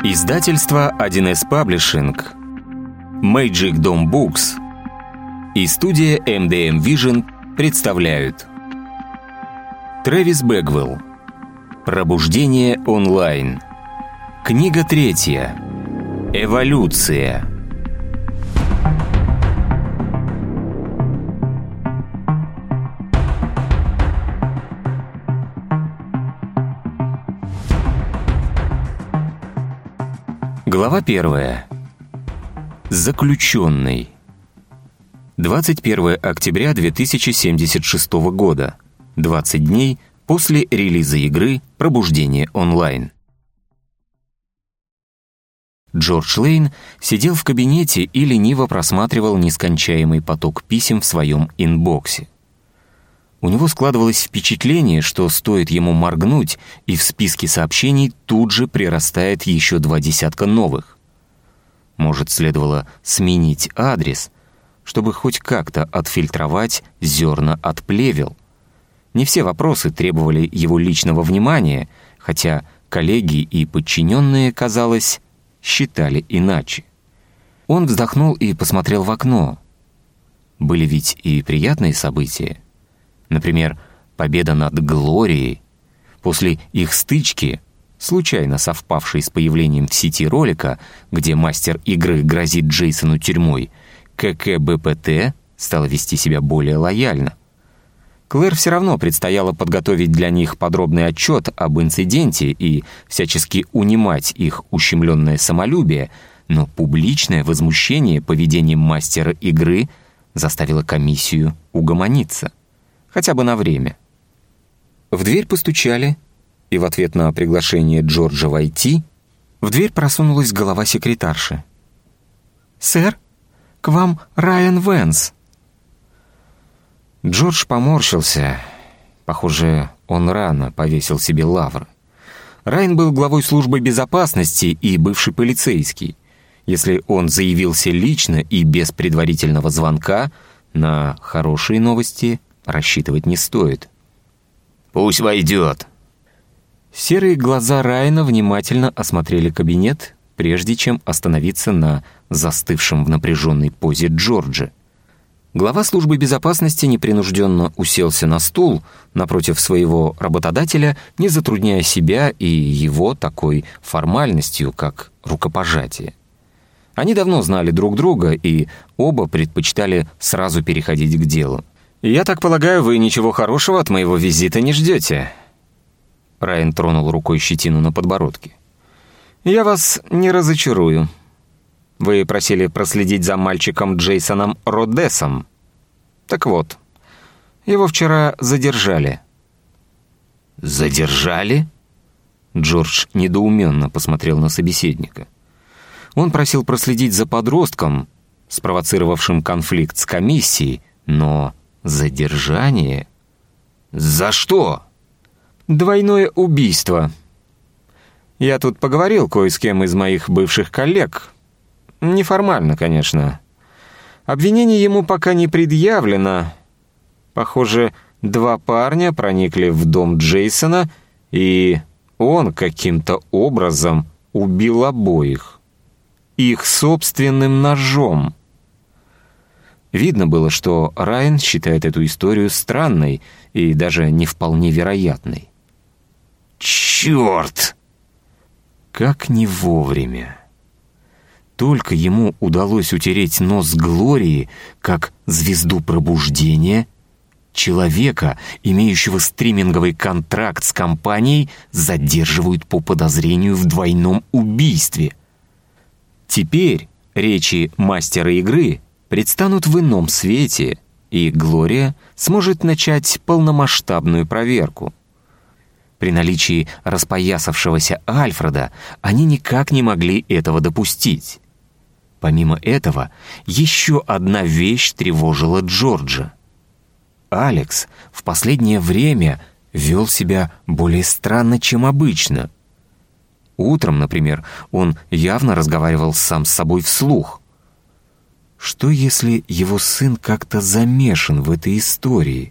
Издательство 1С Publishing, Magic Dome Books и студия MDM Vision представляют Трэвис Бэгвелл. Пробуждение онлайн. Книга 3. Эволюция. Глава 1. Заключенный. 21 октября 2076 года. 20 дней после релиза игры «Пробуждение онлайн». Джордж Лейн сидел в кабинете и лениво просматривал нескончаемый поток писем в своем инбоксе. У него складывалось впечатление, что стоит ему моргнуть, и в списке сообщений тут же прирастает еще 20 новых. Может, следовало сменить адрес, чтобы хоть как-то отфильтровать зерна от плевел. Не все вопросы требовали его личного внимания, хотя коллеги и подчиненные, казалось, считали иначе. Он вздохнул и посмотрел в окно. Были ведь и приятные события. Например, победа над Глорией. После их стычки, случайно совпавшей с появлением в сети ролика, где мастер игры грозит Джейсону тюрьмой, ККБПТ стала вести себя более лояльно. Клэр все равно предстояло подготовить для них подробный отчет об инциденте и всячески унимать их ущемленное самолюбие, но публичное возмущение поведением мастера игры заставило комиссию угомониться. Хотя бы на время. В дверь постучали, и в ответ на приглашение Джорджа войти в дверь просунулась голова секретарши. «Сэр, к вам Райан Вэнс». Джордж поморщился. Похоже, он рано повесил себе лавры. Райан был главой службы безопасности и бывший полицейский. Если он заявился лично и без предварительного звонка, на хорошие новости рассчитывать не стоит. «Пусть войдет». Серые глаза Райана внимательно осмотрели кабинет, прежде чем остановиться на застывшем в напряженной позе Джорджа. Глава службы безопасности непринужденно уселся на стул напротив своего работодателя, не затрудняя себя и его такой формальностью, как рукопожатие. Они давно знали друг друга и оба предпочитали сразу переходить к делу. «Я так полагаю, вы ничего хорошего от моего визита не ждете?» Райан тронул рукой щетину на подбородке. «Я вас не разочарую. Вы просили проследить за мальчиком Джейсоном Родесом. Так вот, его вчера задержали». «Задержали?» Джордж недоуменно посмотрел на собеседника. Он просил проследить за подростком, спровоцировавшим конфликт с комиссией, но задержание? За что? Двойное убийство. Я тут поговорил кое с кем из моих бывших коллег. Неформально, конечно. Обвинение ему пока не предъявлено. Похоже, 2 парня проникли в дом Джейсона, и он каким-то образом убил обоих. Их собственным ножом. Видно было, что Райан считает эту историю странной и даже не вполне вероятной. «Черт!» Как не вовремя. Только ему удалось утереть нос Глории, как звезду пробуждения, человека, имеющего стриминговый контракт с компанией, задерживают по подозрению в двойном убийстве. Теперь речи мастера игры предстанут в ином свете, и Глория сможет начать полномасштабную проверку. При наличии распоясавшегося Альфреда они никак не могли этого допустить. Помимо этого, еще одна вещь тревожила Джорджа. Алекс в последнее время вел себя более странно, чем обычно. Утром, например, он явно разговаривал сам с собой вслух. Что если его сын как-то замешан в этой истории?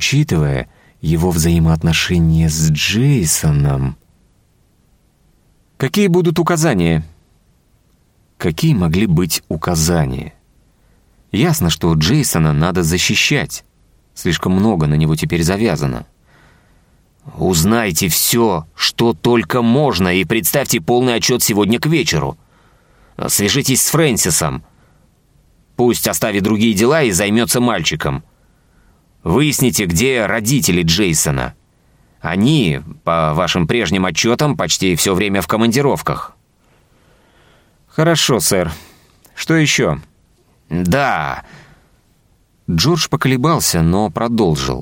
Учитывая его взаимоотношения с Джейсоном. «Какие будут указания?» Какие могли быть указания? Ясно, что Джейсона надо защищать. Слишком много на него теперь завязано. «Узнайте все, что только можно, и представьте полный отчет сегодня к вечеру. Свяжитесь с Фрэнсисом. Пусть оставит другие дела и займется мальчиком. Выясните, где родители Джейсона. Они, по вашим прежним отчетам, почти все время в командировках». «Хорошо, сэр. Что еще?» «Да...» Джордж поколебался, но продолжил.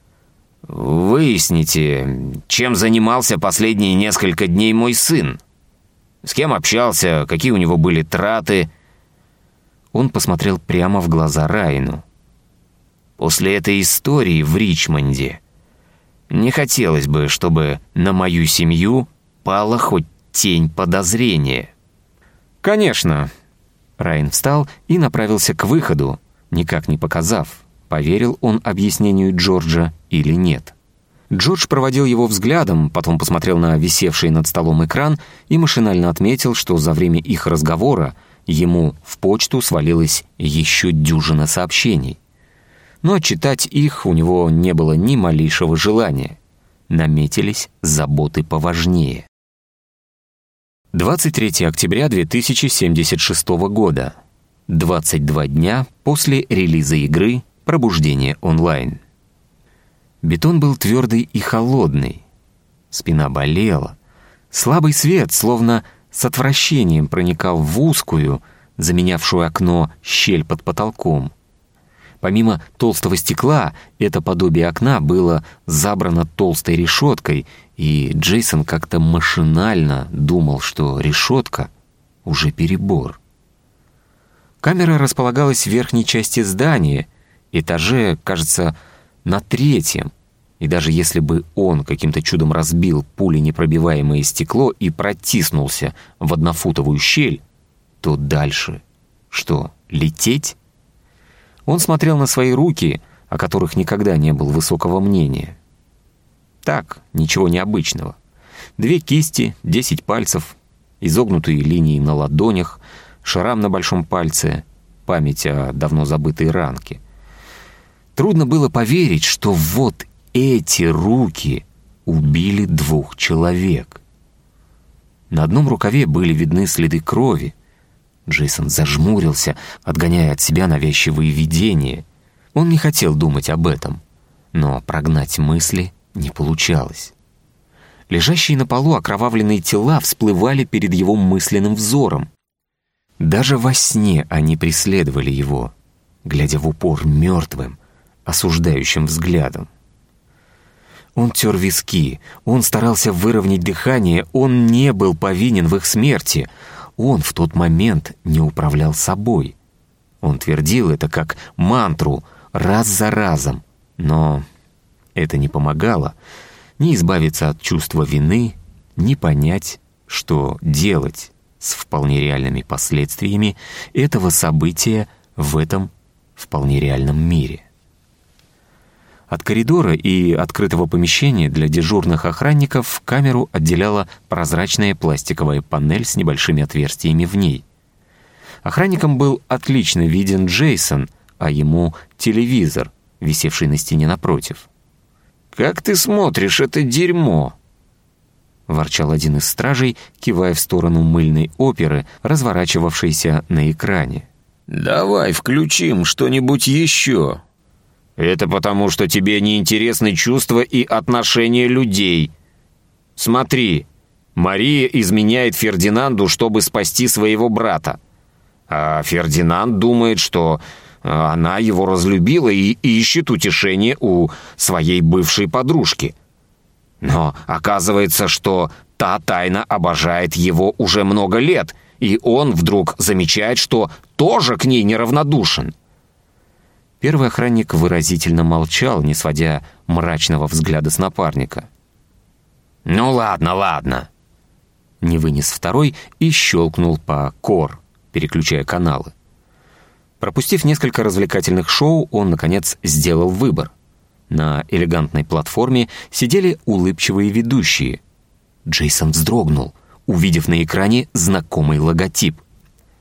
«Выясните, чем занимался последние несколько дней мой сын. С кем общался, какие у него были траты». Он посмотрел прямо в глаза Райану. «После этой истории в Ричмонде не хотелось бы, чтобы на мою семью пала хоть тень подозрения». «Конечно». Райан встал и направился к выходу, никак не показав, поверил он объяснению Джорджа или нет. Джордж проводил его взглядом, потом посмотрел на висевший над столом экран и машинально отметил, что за время их разговора ему в почту свалилось еще дюжина сообщений. Но читать их у него не было ни малейшего желания. Наметились заботы поважнее. 23 октября 2076 года. 22 дня после релиза игры «Пробуждение онлайн». Бетон был твердый и холодный. Спина болела. Слабый свет, словно с отвращением, проникал в узкую, заменявшую окно, щель под потолком. Помимо толстого стекла, это подобие окна было забрано толстой решеткой, и Джейсон как-то машинально думал, что решетка уже перебор. Камера располагалась в верхней части здания, этаже, кажется, на 3-м, и даже если бы он каким-то чудом разбил пуленепробиваемое стекло и протиснулся в 1-футовую щель, то дальше что, лететь? Он смотрел на свои руки, о которых никогда не был высокого мнения. Так, ничего необычного. 2 кисти, 10 пальцев, изогнутые линии на ладонях, шрам на большом пальце, память о давно забытой ранке. Трудно было поверить, что вот эти руки убили 2 человек. На одном рукаве были видны следы крови. Джейсон зажмурился, отгоняя от себя навязчивые видения. Он не хотел думать об этом, но прогнать мысли не получалось. Лежащие на полу окровавленные тела всплывали перед его мысленным взором. Даже во сне они преследовали его, глядя в упор мертвым, осуждающим взглядом. Он тер виски, он старался выровнять дыхание, он не был повинен в их смерти. Он в тот момент не управлял собой. Он твердил это как мантру раз за разом, но это не помогало ни избавиться от чувства вины, ни понять, что делать с вполне реальными последствиями этого события в этом вполне реальном мире. От коридора и открытого помещения для дежурных охранников камеру отделяла прозрачная пластиковая панель с небольшими отверстиями в ней. Охранникам был отлично виден Джейсон, а ему телевизор, висевший на стене напротив. «Как ты смотришь это дерьмо?» — ворчал один из стражей, кивая в сторону мыльной оперы, разворачивавшейся на экране. «Давай включим что-нибудь еще». «Это потому, что тебе неинтересны чувства и отношения людей. Смотри, Мария изменяет Фердинанду, чтобы спасти своего брата. А Фердинанд думает, что она его разлюбила и ищет утешение у своей бывшей подружки. Но оказывается, что та тайно обожает его уже много лет, и он вдруг замечает, что тоже к ней неравнодушен». Первый охранник выразительно молчал, не сводя мрачного взгляда с напарника. «Ну ладно». Не вынес второй и щелкнул по кор, переключая каналы. Пропустив несколько развлекательных шоу, он, наконец, сделал выбор. На элегантной платформе сидели улыбчивые ведущие. Джейсон вздрогнул. увидев на экране знакомый логотип.